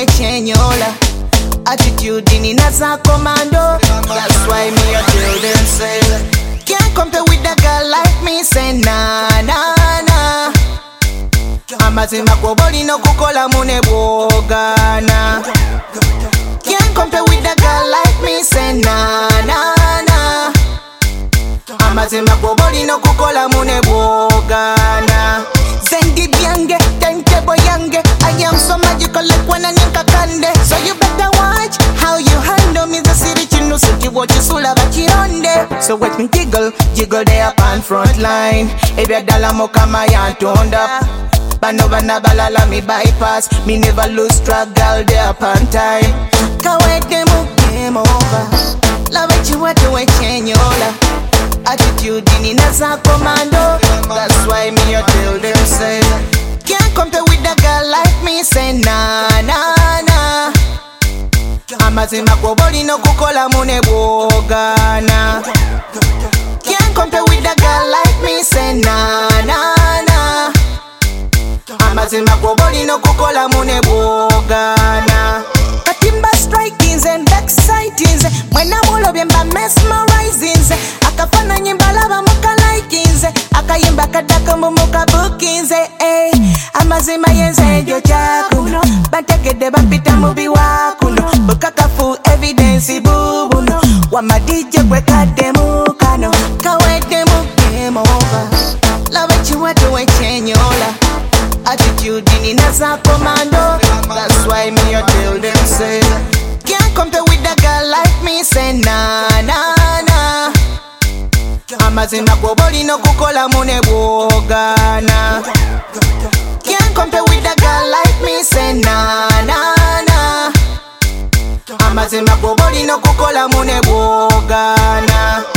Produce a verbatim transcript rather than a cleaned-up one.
wechenyola. Attitude in a commando. That's why me I tell them say, can't compare with a girl like me. Say na na na. Amazima kwa body no kukola mune bogana. Can't compare with a girl like me. Say na na na. Amazima kwa body no kukola mune bogana. Zendi byange, timetable yange. I am so magical like when I nyanka kande. So you better watch how you handle me. The city chino city watch you sula bachironde. So watch me jiggle, jiggle there upon front line. If you dollar mo kama yan turned up. Bano bana balala me bypass. Me never lose track, girl there upon time. Kawe demo game over. Love it you want to wechenyola. Attitude in a commando. That's why me I tell them say, can't compare with a girl like me. Say na na na. Amazima kwa body no kukola mune bogana. Can't compare with a girl like me. Say na na na. Amazima kwa body no kukola mune bogana. Katimba strikings and excitings. When I'm all of them by mesmerizing. Akafana nyimba lava muka likings. Akayimba kadaka mumuka bookings. Eh, amazima yenze jo chakuno. Bantekede bampita mubi wakuno. Bukakafu evidence bubuno. Wama D J kweka demu kano. Kawe demu game over. Love it you want to wechenyola. Attitude in a commando. That's why me I tell them say, can't compare with a girl like me. Say na na na. Amazima kwa body no kukola mune bogana. Can't compare with a girl like me. Say na na na. Amazima kwa body no kukola mune bogana.